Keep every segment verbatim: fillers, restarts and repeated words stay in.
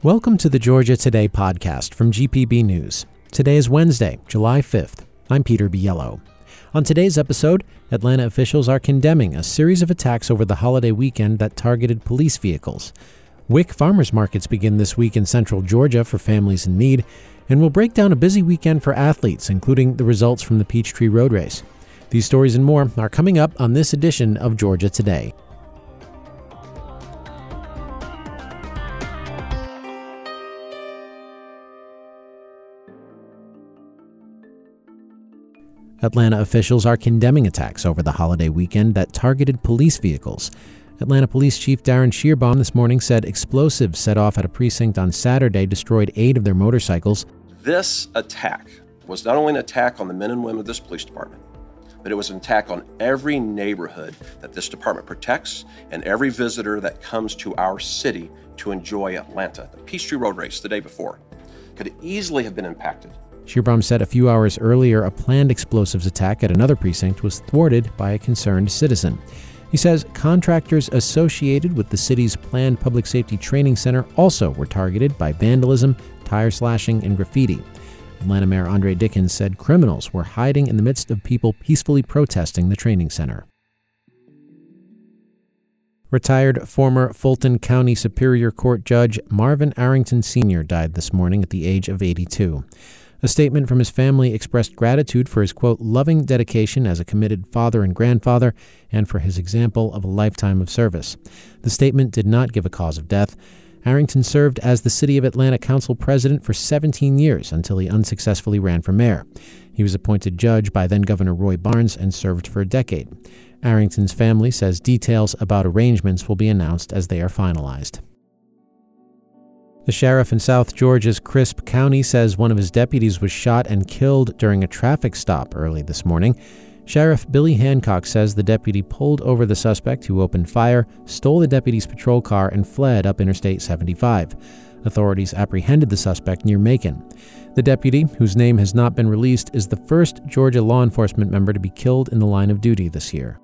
Welcome to the Georgia Today podcast from G P B News. Today is Wednesday, July fifth. I'm Peter Biello. On today's episode, Atlanta officials are condemning a series of attacks over the holiday weekend that targeted police vehicles. Wick farmers markets begin this week in central Georgia for families in need, and we'll break down a busy weekend for athletes, including the results from the Peachtree Road Race. These stories and more are coming up on this edition of Georgia Today. Atlanta officials are condemning attacks over the holiday weekend that targeted police vehicles. Atlanta Police Chief Darren Schierbaum this morning said explosives set off at a precinct on Saturday destroyed eight of their motorcycles. This attack was not only an attack on the men and women of this police department, but it was an attack on every neighborhood that this department protects and every visitor that comes to our city to enjoy Atlanta. The Peachtree Road Race the day before could easily have been impacted. Schierbaum said a few hours earlier a planned explosives attack at another precinct was thwarted by a concerned citizen. He says contractors associated with the city's planned public safety training center also were targeted by vandalism, tire slashing, and graffiti. Atlanta Mayor Andre Dickens said criminals were hiding in the midst of people peacefully protesting the training center. Retired former Fulton County Superior Court Judge Marvin Arrington Senior died this morning at the age of eighty-two. A statement from his family expressed gratitude for his, quote, loving dedication as a committed father and grandfather, and for his example of a lifetime of service. The statement did not give a cause of death. Arrington served as the City of Atlanta Council President for seventeen years until he unsuccessfully ran for mayor. He was appointed judge by then-Governor Roy Barnes and served for a decade. Arrington's family says details about arrangements will be announced as they are finalized. The sheriff in South Georgia's Crisp County says one of his deputies was shot and killed during a traffic stop early this morning. Sheriff Billy Hancock says the deputy pulled over the suspect who opened fire, stole the deputy's patrol car, and fled up Interstate seventy-five. Authorities apprehended the suspect near Macon. The deputy, whose name has not been released, is the first Georgia law enforcement member to be killed in the line of duty this year.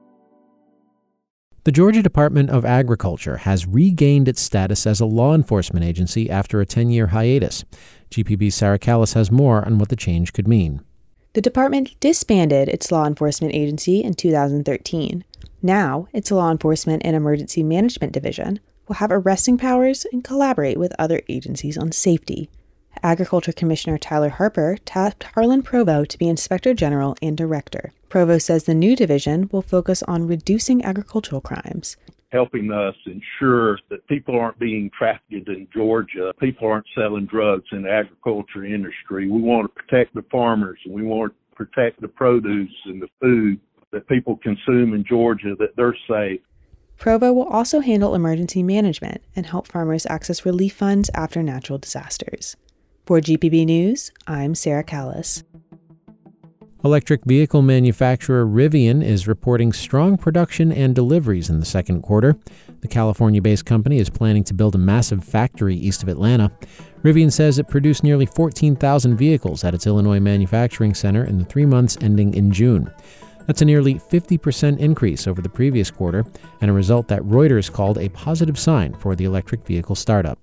The Georgia Department of Agriculture has regained its status as a law enforcement agency after a ten-year hiatus. G P B's Sarah Callis has more on what the change could mean. The department disbanded its law enforcement agency in two thousand thirteen. Now, its Law Enforcement and Emergency Management Division will have arresting powers and collaborate with other agencies on safety. Agriculture Commissioner Tyler Harper tapped Harlan Provo to be Inspector General and Director. Provo says the new division will focus on reducing agricultural crimes, helping us ensure that people aren't being trafficked in Georgia, people aren't selling drugs in the agriculture industry. We want to protect the farmers, and we want to protect the produce and the food that people consume in Georgia, that they're safe. Provo will also handle emergency management and help farmers access relief funds after natural disasters. For G P B News, I'm Sarah Callis. Electric vehicle manufacturer Rivian is reporting strong production and deliveries in the second quarter. The California-based company is planning to build a massive factory east of Atlanta. Rivian says it produced nearly fourteen thousand vehicles at its Illinois manufacturing center in the three months ending in June. That's a nearly fifty percent increase over the previous quarter, and a result that Reuters called a positive sign for the electric vehicle startup.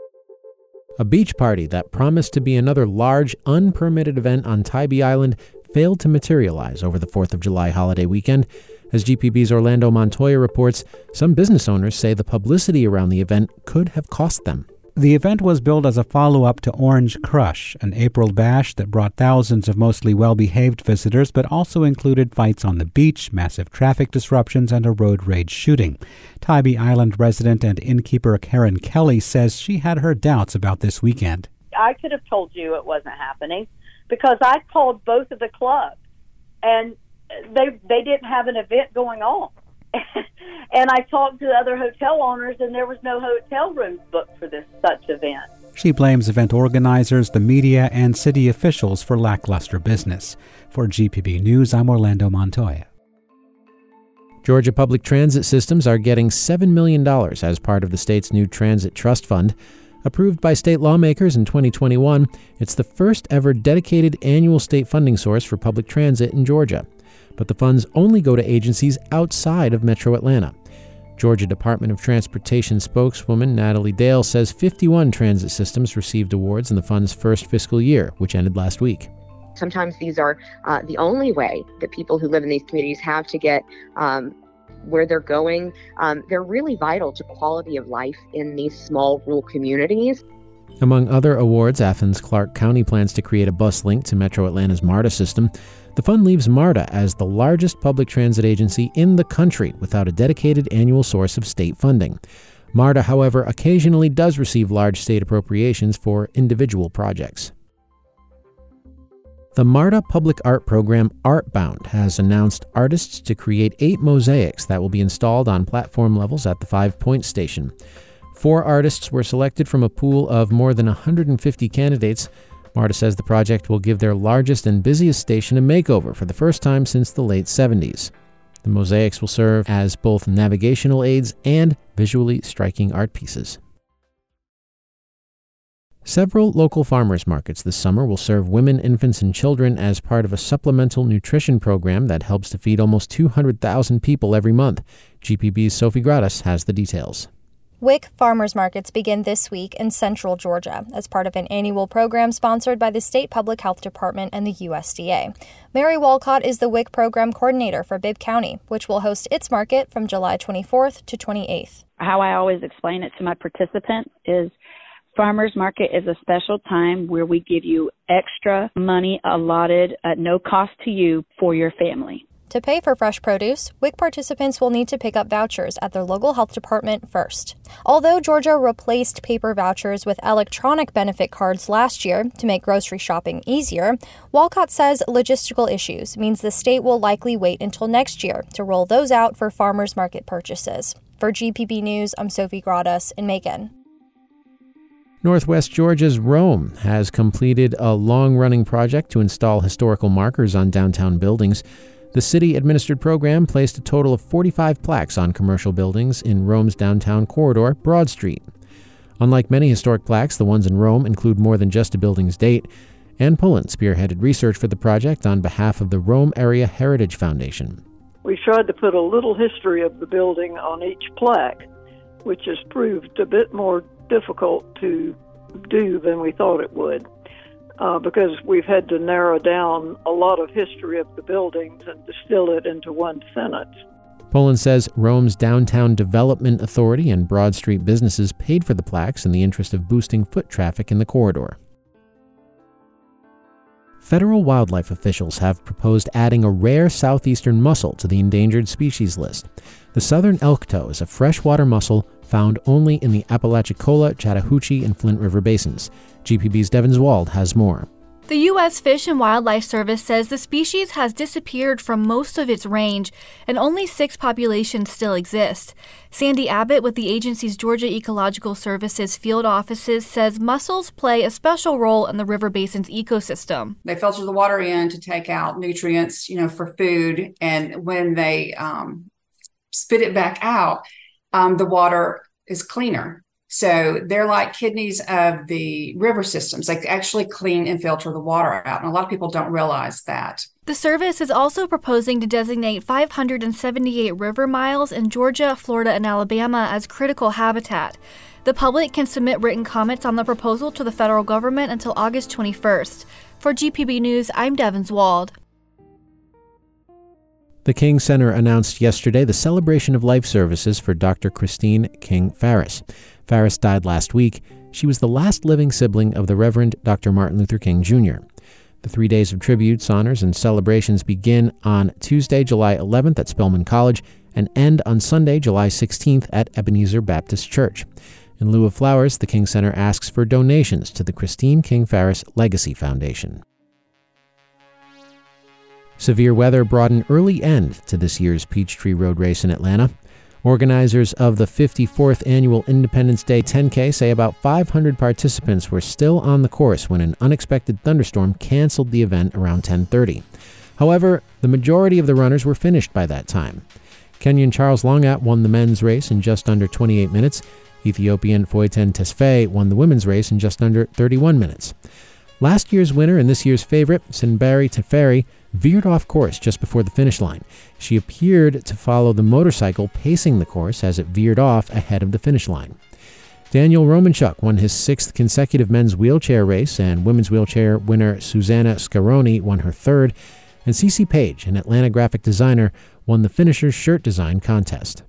A beach party that promised to be another large, unpermitted event on Tybee Island failed to materialize over the fourth of July holiday weekend. As G P B's Orlando Montoya reports, some business owners say the publicity around the event could have cost them. The event was billed as a follow-up to Orange Crush, an April bash that brought thousands of mostly well-behaved visitors, but also included fights on the beach, massive traffic disruptions, and a road rage shooting. Tybee Island resident and innkeeper Karen Kelly says she had her doubts about this weekend. I could have told you it wasn't happening because I called both of the clubs, and they they didn't have an event going on. And I talked to other hotel owners, and there was no hotel rooms booked for this such event. She blames event organizers, the media, and city officials for lackluster business. For G P B News, I'm Orlando Montoya. Georgia public transit systems are getting seven million dollars as part of the state's new Transit Trust Fund. Approved by state lawmakers in twenty twenty-one, it's the first ever dedicated annual state funding source for public transit in Georgia. But the funds only go to agencies outside of Metro Atlanta. Georgia Department of Transportation spokeswoman Natalie Dale says fifty-one transit systems received awards in the fund's first fiscal year, which ended last week. Sometimes these are uh, the only way that people who live in these communities have to get um, where they're going. Um, they're really vital to quality of life in these small rural communities. Among other awards, Athens-Clarke County plans to create a bus link to Metro Atlanta's MARTA system. The fund leaves MARTA as the largest public transit agency in the country without a dedicated annual source of state funding. MARTA, however, occasionally does receive large state appropriations for individual projects. The MARTA Public Art Program Artbound has announced artists to create eight mosaics that will be installed on platform levels at the Five Points station. Four artists were selected from a pool of more than one hundred fifty candidates. MARTA says the project will give their largest and busiest station a makeover for the first time since the late seventies. The mosaics will serve as both navigational aids and visually striking art pieces. Several local farmers markets this summer will serve women, infants, and children as part of a supplemental nutrition program that helps to feed almost two hundred thousand people every month. G P B's Sophie Gradas has the details. WIC farmers markets begin this week in central Georgia as part of an annual program sponsored by the State Public Health Department and the U S D A. Mary Walcott is the WIC program coordinator for Bibb County, which will host its market from July twenty-fourth to twenty-eighth. How I always explain it to my participants is farmers market is a special time where we give you extra money allotted at no cost to you for your family. To pay for fresh produce, WIC participants will need to pick up vouchers at their local health department first. Although Georgia replaced paper vouchers with electronic benefit cards last year to make grocery shopping easier, Walcott says logistical issues means the state will likely wait until next year to roll those out for farmers market purchases. For G P B News, I'm Sophie Gradas in Macon. Northwest Georgia's Rome has completed a long-running project to install historical markers on downtown buildings. The city-administered program placed a total of forty-five plaques on commercial buildings in Rome's downtown corridor, Broad Street. Unlike many historic plaques, the ones in Rome include more than just a building's date. Ann Pullen spearheaded research for the project on behalf of the Rome Area Heritage Foundation. We tried to put a little history of the building on each plaque, which has proved a bit more difficult to do than we thought it would. Uh, because we've had to narrow down a lot of history of the buildings and distill it into one sentence. Poland says Rome's Downtown Development Authority and Broad Street businesses paid for the plaques in the interest of boosting foot traffic in the corridor. Federal wildlife officials have proposed adding a rare southeastern mussel to the endangered species list. The southern elk toe is a freshwater mussel found only in the Apalachicola, Chattahoochee, and Flint River basins. G P B's Devin Zwald has more. The U S Fish and Wildlife Service says the species has disappeared from most of its range, and only six populations still exist. Sandy Abbott with the agency's Georgia Ecological Services field offices says mussels play a special role in the river basin's ecosystem. They filter the water in to take out nutrients, you know, for food, and when they um, spit it back out, um, the water is cleaner. So they're like kidneys of the river systems. They actually clean and filter the water out. And a lot of people don't realize that. The service is also proposing to designate five hundred seventy-eight river miles in Georgia, Florida, and Alabama as critical habitat. The public can submit written comments on the proposal to the federal government until August twenty-first. For G P B News, I'm Devin Zwald. The King Center announced yesterday the celebration of life services for Doctor Christine King Farris. Farris died last week. She was the last living sibling of the Reverend Doctor Martin Luther King Junior The three days of tributes, honors, and celebrations begin on Tuesday, July eleventh at Spelman College and end on Sunday, July sixteenth at Ebenezer Baptist Church. In lieu of flowers, the King Center asks for donations to the Christine King Farris Legacy Foundation. Severe weather brought an early end to this year's Peachtree Road Race in Atlanta. Organizers of the fifty-fourth Annual Independence Day ten K say about five hundred participants were still on the course when an unexpected thunderstorm canceled the event around ten thirty. However, the majority of the runners were finished by that time. Kenyan Charles Longat won the men's race in just under twenty-eight minutes. Ethiopian Foyten Tesfaye won the women's race in just under thirty-one minutes. Last year's winner and this year's favorite, Sinbari Teferi, veered off course just before the finish line. She appeared to follow the motorcycle pacing the course as it veered off ahead of the finish line. Daniel Romanchuk won his sixth consecutive men's wheelchair race, and women's wheelchair winner Susanna Scaroni won her third, and Cece Page, an Atlanta graphic designer, won the finisher's shirt design contest.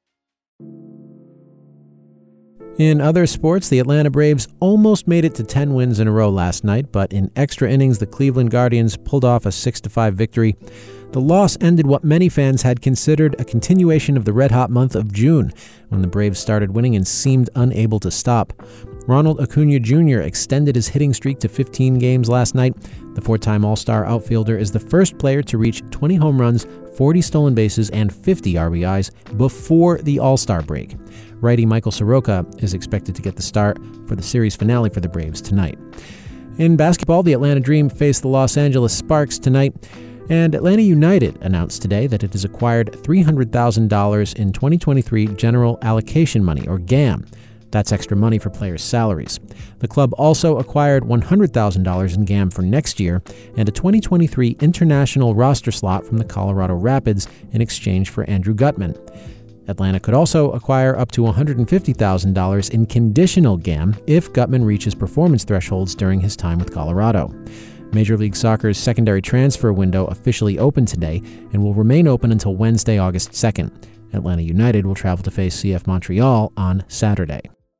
In other sports, the Atlanta Braves almost made it to ten wins in a row last night, but in extra innings, the Cleveland Guardians pulled off a six to five victory. The loss ended what many fans had considered a continuation of the red-hot month of June, when the Braves started winning and seemed unable to stop. Ronald Acuna Junior extended his hitting streak to fifteen games last night. The four-time All-Star outfielder is the first player to reach twenty home runs, forty stolen bases, and fifty R B Is before the All-Star break. Righty Michael Soroka is expected to get the start for the series finale for the Braves tonight. In basketball, the Atlanta Dream faced the Los Angeles Sparks tonight, and Atlanta United announced today that it has acquired three hundred thousand dollars in twenty twenty-three General Allocation Money, or G A M. That's extra money for players' salaries. The club also acquired one hundred thousand dollars in G A M for next year and a twenty twenty-three international roster slot from the Colorado Rapids in exchange for Andrew Gutman. Atlanta could also acquire up to one hundred fifty thousand dollars in conditional G A M if Gutman reaches performance thresholds during his time with Colorado. Major League Soccer's secondary transfer window officially opened today and will remain open until Wednesday, August second. Atlanta United will travel to face C F Montreal on Saturday.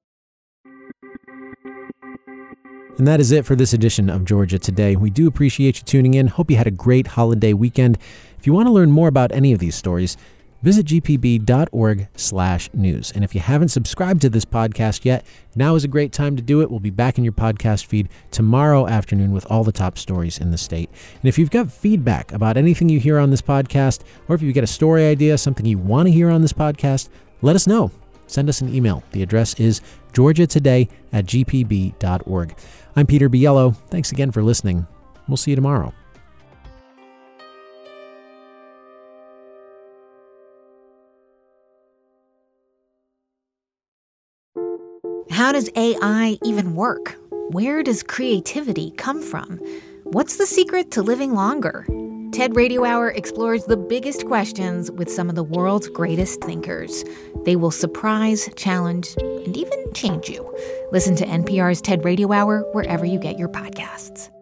And that is it for this edition of Georgia Today. We do appreciate you tuning in. Hope you had a great holiday weekend. If you want to learn more about any of these stories, visit g p b dot org slash news. And if you haven't subscribed to this podcast yet, now is a great time to do it. We'll be back in your podcast feed tomorrow afternoon with all the top stories in the state. And if you've got feedback about anything you hear on this podcast, or if you get a story idea, something you want to hear on this podcast, let us know. Send us an email. The address is georgia today at g p b dot org. I'm Peter Biello. Thanks again for listening. We'll see you tomorrow. How does A I even work? Where does creativity come from? What's the secret to living longer? TED Radio Hour explores the biggest questions with some of the world's greatest thinkers. They will surprise, challenge, and even change you. Listen to N P R's TED Radio Hour wherever you get your podcasts.